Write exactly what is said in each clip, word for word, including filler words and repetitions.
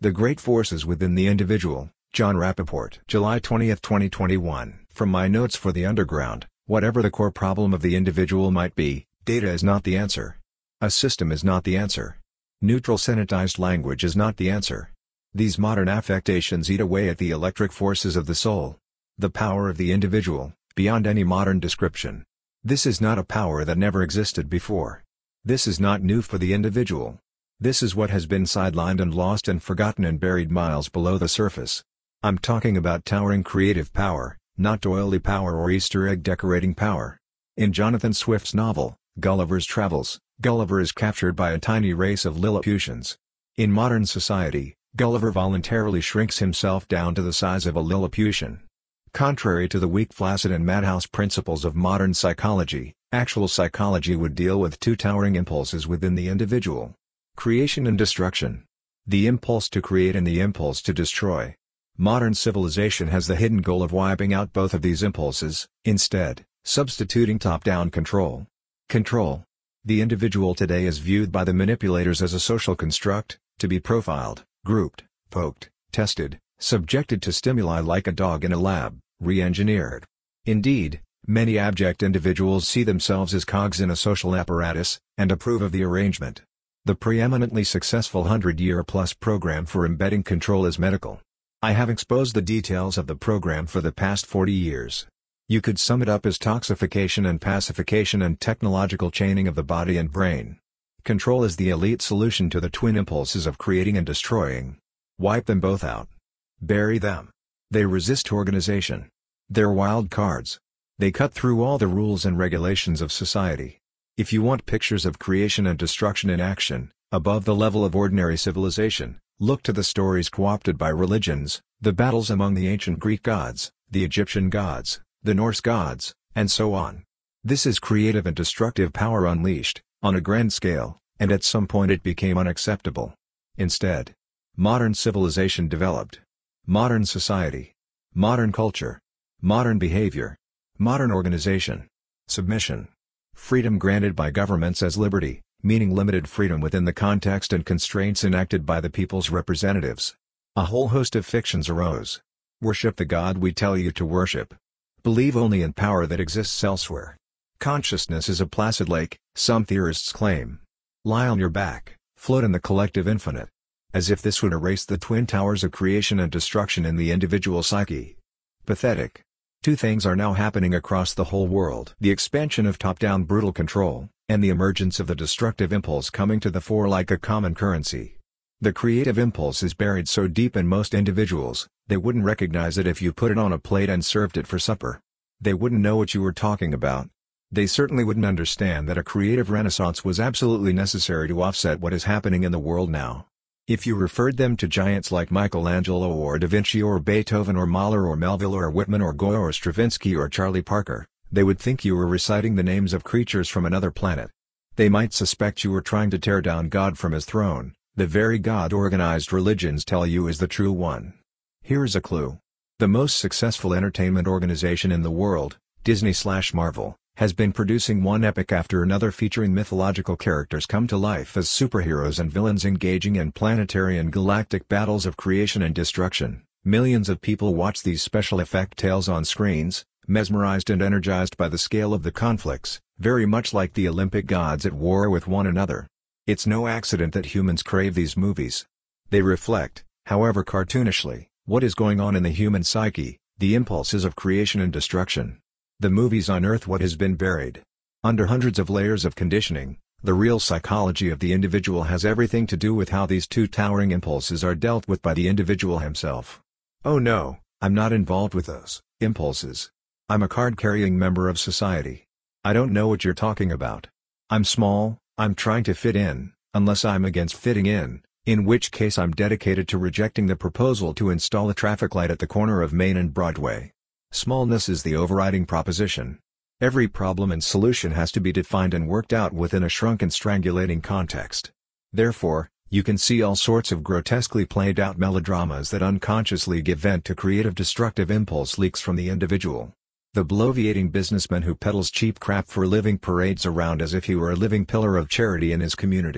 The Great Forces Within the Individual, John Rappaport. July twentieth twenty twenty-one. From my notes for the Underground, whatever the core problem of the individual might be, data is not the answer. A system is not the answer. Neutral sanitized language is not the answer. These modern affectations eat away at the electric forces of the soul. The power of the individual, beyond any modern description. This is not a power that never existed before. This is not new for the individual. This is what has been sidelined and lost and forgotten and buried miles below the surface. I'm talking about towering creative power, not doily power or Easter egg decorating power. In Jonathan Swift's novel, Gulliver's Travels, Gulliver is captured by a tiny race of Lilliputians. In modern society, Gulliver voluntarily shrinks himself down to the size of a Lilliputian. Contrary to the weak, flaccid and madhouse principles of modern psychology, actual psychology would deal with two towering impulses within the individual. Creation and destruction. The impulse to create and the impulse to destroy. Modern civilization has the hidden goal of wiping out both of these impulses, instead, substituting top-down control. Control. The individual today is viewed by the manipulators as a social construct, to be profiled, grouped, poked, tested, subjected to stimuli like a dog in a lab, re-engineered. Indeed, many abject individuals see themselves as cogs in a social apparatus, and approve of the arrangement. The preeminently successful hundred-year-plus program for embedding control is medical. I have exposed the details of the program for the past forty years. You could sum it up as toxification and pacification and technological chaining of the body and brain. Control is the elite solution to the twin impulses of creating and destroying. Wipe them both out. Bury them. They resist organization. They're wild cards. They cut through all the rules and regulations of society. If you want pictures of creation and destruction in action, above the level of ordinary civilization, look to the stories co-opted by religions, the battles among the ancient Greek gods, the Egyptian gods, the Norse gods, and so on. This is creative and destructive power unleashed, on a grand scale, and at some point it became unacceptable. Instead, modern civilization developed. Modern society. Modern culture. Modern behavior. Modern organization. Submission. Freedom granted by governments as liberty, meaning limited freedom within the context and constraints enacted by the people's representatives. A whole host of fictions arose. Worship the God we tell you to worship. Believe only in power that exists elsewhere. Consciousness is a placid lake, some theorists claim. Lie on your back, float in the collective infinite. As if this would erase the twin towers of creation and destruction in the individual psyche. Pathetic. Two things are now happening across the whole world. The expansion of top-down brutal control, and the emergence of the destructive impulse coming to the fore like a common currency. The creative impulse is buried so deep in most individuals, they wouldn't recognize it if you put it on a plate and served it for supper. They wouldn't know what you were talking about. They certainly wouldn't understand that a creative renaissance was absolutely necessary to offset what is happening in the world now. If you referred them to giants like Michelangelo or Da Vinci or Beethoven or Mahler or Melville or Whitman or Goya or Stravinsky or Charlie Parker, they would think you were reciting the names of creatures from another planet. They might suspect you were trying to tear down God from his throne, the very God organized religions tell you is the true one. Here's a clue. The most successful entertainment organization in the world, Disney slash Marvel, has been producing one epic after another featuring mythological characters come to life as superheroes and villains engaging in planetary and galactic battles of creation and destruction. Millions of people watch these special effect tales on screens, mesmerized and energized by the scale of the conflicts, very much like the Olympic gods at war with one another. It's no accident that humans crave these movies. They reflect, however cartoonishly, what is going on in the human psyche, the impulses of creation and destruction. The movies unearth what has been buried. Under hundreds of layers of conditioning, the real psychology of the individual has everything to do with how these two towering impulses are dealt with by the individual himself. Oh no, I'm not involved with those impulses. I'm a card-carrying member of society. I don't know what you're talking about. I'm small, I'm trying to fit in, unless I'm against fitting in, in which case I'm dedicated to rejecting the proposal to install a traffic light at the corner of Main and Broadway. Smallness is the overriding proposition. Every problem and solution has to be defined and worked out within a shrunken strangulating context. Therefore, you can see all sorts of grotesquely played out melodramas that unconsciously give vent to creative destructive impulse leaks from the individual. The bloviating businessman who peddles cheap crap for a living parades around as if he were a living pillar of charity in his community,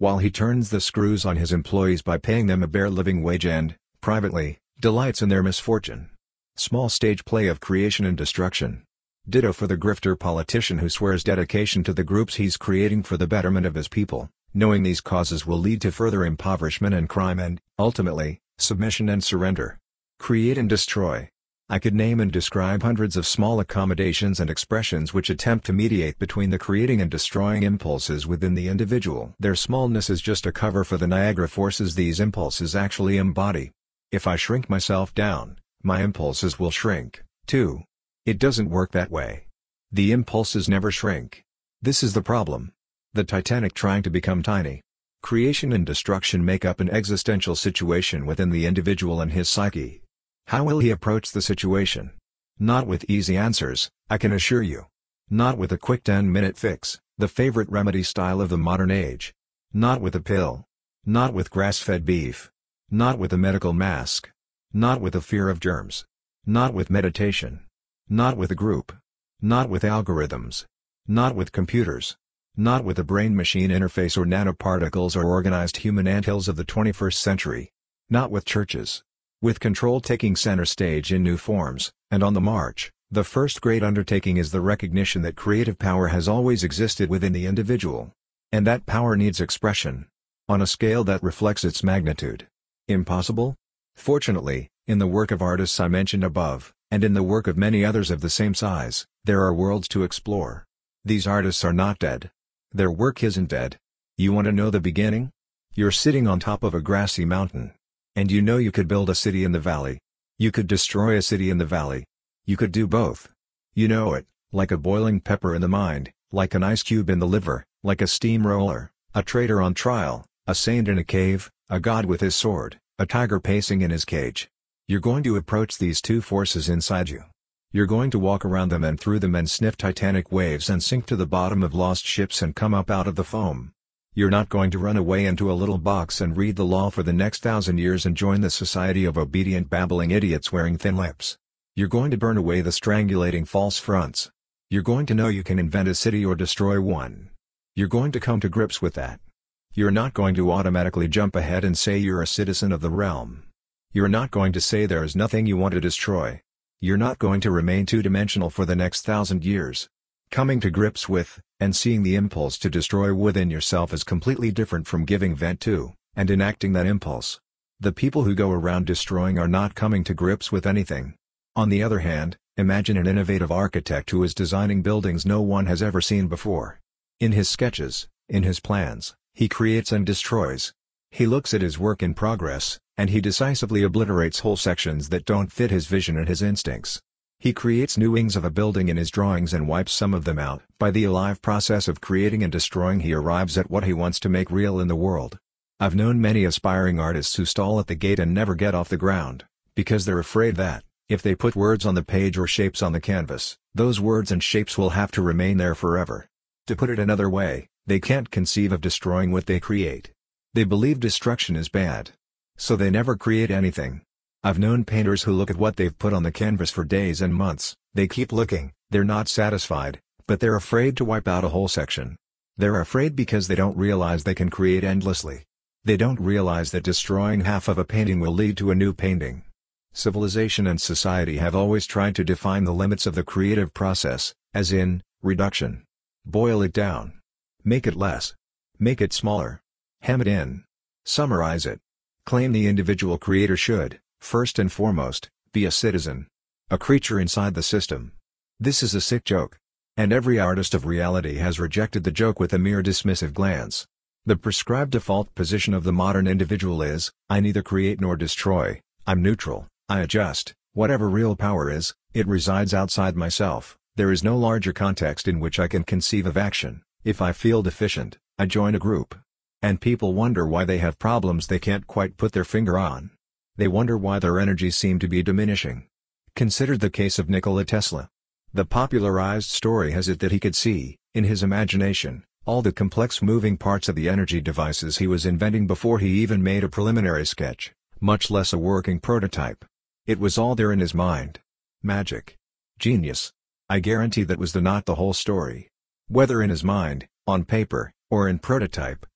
while he turns the screws on his employees by paying them a bare living wage and, privately, delights in their misfortune. Small stage play of creation and destruction. Ditto for the grifter politician who swears dedication to the groups he's creating for the betterment of his people, knowing these causes will lead to further impoverishment and crime and, ultimately, submission and surrender. Create and destroy. I could name and describe hundreds of small accommodations and expressions which attempt to mediate between the creating and destroying impulses within the individual. Their smallness is just a cover for the Niagara forces these impulses actually embody. If I shrink myself down, my impulses will shrink, too. It doesn't work that way. The impulses never shrink. This is the problem. The Titanic trying to become tiny. Creation and destruction make up an existential situation within the individual and his psyche. How will he approach the situation? Not with easy answers, I can assure you. Not with a quick ten-minute fix, the favorite remedy style of the modern age. Not with a pill. Not with grass-fed beef. Not with a medical mask. Not with a fear of germs. Not with meditation. Not with a group. Not with algorithms. Not with computers. Not with a brain-machine interface or nanoparticles or organized human anthills of the twenty-first century. Not with churches. With control taking center stage in new forms, and on the march, the first great undertaking is the recognition that creative power has always existed within the individual. And that power needs expression. On a scale that reflects its magnitude. Impossible? Fortunately, in the work of artists I mentioned above, and in the work of many others of the same size, there are worlds to explore. These artists are not dead. Their work isn't dead. You want to know the beginning? You're sitting on top of a grassy mountain. And you know you could build a city in the valley. You could destroy a city in the valley. You could do both. You know it, like a boiling pepper in the mind, like an ice cube in the liver, like a steamroller, a traitor on trial, a saint in a cave, a god with his sword, a tiger pacing in his cage. You're going to approach these two forces inside you. You're going to walk around them and through them and sniff titanic waves and sink to the bottom of lost ships and come up out of the foam. You're not going to run away into a little box and read the law for the next thousand years and join the society of obedient babbling idiots wearing thin lips. You're going to burn away the strangulating false fronts. You're going to know you can invent a city or destroy one. You're going to come to grips with that. You're not going to automatically jump ahead and say you're a citizen of the realm. You're not going to say there is nothing you want to destroy. You're not going to remain two-dimensional for the next thousand years. Coming to grips with, and seeing the impulse to destroy within yourself is completely different from giving vent to, and enacting that impulse. The people who go around destroying are not coming to grips with anything. On the other hand, imagine an innovative architect who is designing buildings no one has ever seen before. In his sketches, in his plans, he creates and destroys. He looks at his work in progress, and he decisively obliterates whole sections that don't fit his vision and his instincts. He creates new wings of a building in his drawings and wipes some of them out. By the alive process of creating and destroying he arrives at what he wants to make real in the world. I've known many aspiring artists who stall at the gate and never get off the ground, because they're afraid that, if they put words on the page or shapes on the canvas, those words and shapes will have to remain there forever. To put it another way, they can't conceive of destroying what they create. They believe destruction is bad. So they never create anything. I've known painters who look at what they've put on the canvas for days and months, they keep looking, they're not satisfied, but they're afraid to wipe out a whole section. They're afraid because they don't realize they can create endlessly. They don't realize that destroying half of a painting will lead to a new painting. Civilization and society have always tried to define the limits of the creative process, as in, reduction. Boil it down. Make it less. Make it smaller. Hem it in. Summarize it. Claim the individual creator should, first and foremost, be a citizen. A creature inside the system. This is a sick joke. And every artist of reality has rejected the joke with a mere dismissive glance. The prescribed default position of the modern individual is, I neither create nor destroy, I'm neutral, I adjust, whatever real power is, it resides outside myself, there is no larger context in which I can conceive of action. If I feel deficient, I join a group. And people wonder why they have problems they can't quite put their finger on. They wonder why their energies seem to be diminishing. Consider the case of Nikola Tesla. The popularized story has it that he could see, in his imagination, all the complex moving parts of the energy devices he was inventing before he even made a preliminary sketch, much less a working prototype. It was all there in his mind. Magic. Genius. I guarantee that was the not the whole story. Whether in his mind, on paper, or in prototype,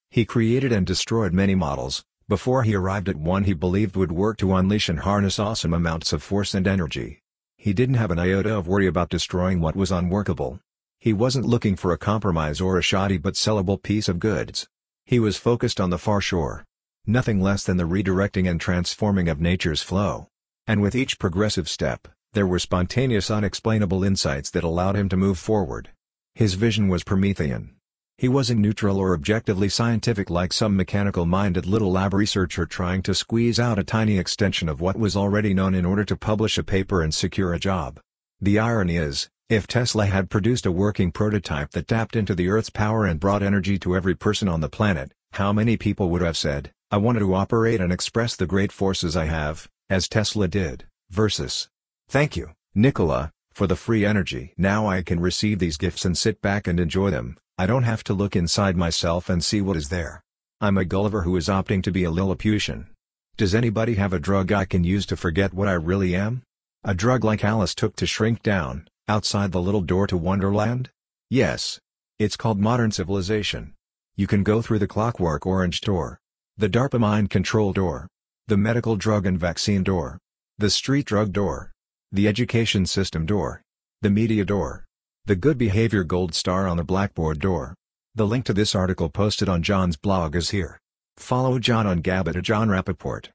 He created and destroyed many models, before he arrived at one he believed would work to unleash and harness awesome amounts of force and energy. He didn't have an iota of worry about destroying what was unworkable. He wasn't looking for a compromise or a shoddy but sellable piece of goods. He was focused on the far shore. Nothing less than the redirecting and transforming of nature's flow. And with each progressive step, there were spontaneous unexplainable insights that allowed him to move forward. His vision was Promethean. He wasn't neutral or objectively scientific like some mechanical-minded little lab researcher trying to squeeze out a tiny extension of what was already known in order to publish a paper and secure a job. The irony is, if Tesla had produced a working prototype that tapped into the Earth's power and brought energy to every person on the planet, how many people would have said, "I want to operate and express the great forces I have," as Tesla did, versus, "Thank you, Nikola, for the free energy. Now I can receive these gifts and sit back and enjoy them. I don't have to look inside myself and see what is there. I'm a Gulliver who is opting to be a Lilliputian. Does anybody have a drug I can use to forget what I really am? A drug like Alice took to shrink down, outside the little door to Wonderland? Yes. It's called modern civilization. You can go through the Clockwork Orange door. The DARPA mind control door. The medical drug and vaccine door. The street drug door. The education system door. The media door. The good behavior gold star on the blackboard door. The link to this article posted on John's blog is here. Follow John on Gab at John Rappaport.